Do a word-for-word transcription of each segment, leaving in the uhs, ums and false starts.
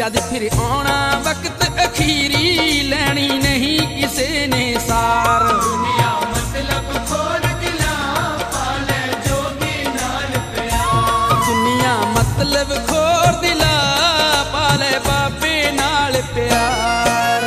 जद फिर आना वक्त अखीरी लैनी नहीं किसे ने सार। दुनिया मतलब खोर दिला पाले जोगी नाल प्यार। दुनिया मतलब खोर दिला पाले बाबे नाल प्यार।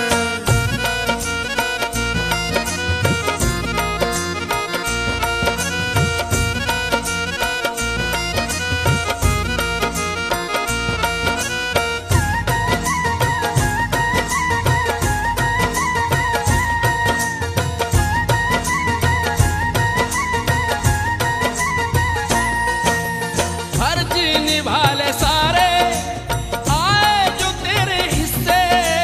निभाले सारे आए जो तेरे हिस्से,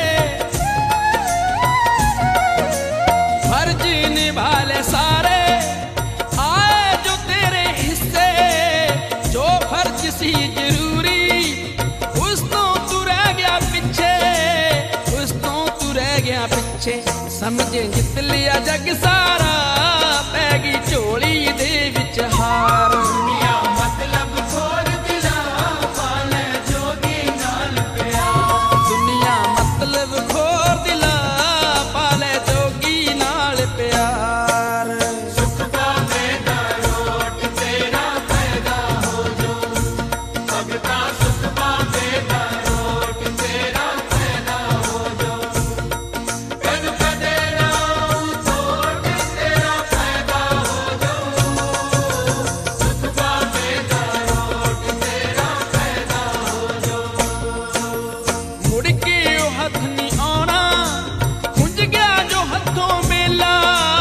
फर्ज निभाले सारे आए जो तेरे हिस्से। जो फर्ज सी जरूरी उस तो तू रह गया पिछे, उस तो तू रह गया पिछे। समझे जित लिया जग सारा पैगी झोली दे विच हार। दुनिया मतलब खोर दिला पाले जोगी नाल प्यार। दुनिया मतलब खोर दिला पाले जोगी नाल प्यार। सुख पावे दा रोट तेरा पैदा हो जो, भगता सुख पावे दा रोट तेरा पैदा हो जो। कद कदे ना रोट तेरा पैदा हो जो, सुख पावे दा रोट तेरा पैदा हो जो। मुड़ के ओ हथ नहीं आना खुंज गया जो हथों मेला।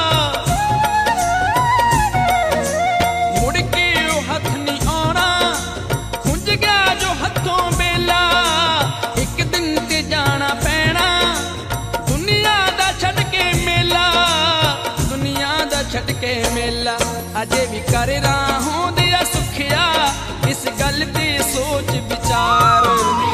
मुड़ के ओ हथ नहीं आना खुंज गया जो हथों मेला। एक दिन ते जाना पैना दुनिया दा छड़ के मेला, दुनिया दा छड़ के मेला। अजे भी कर रहा हूं दिया सुखिया इस गल ते सोच विचार।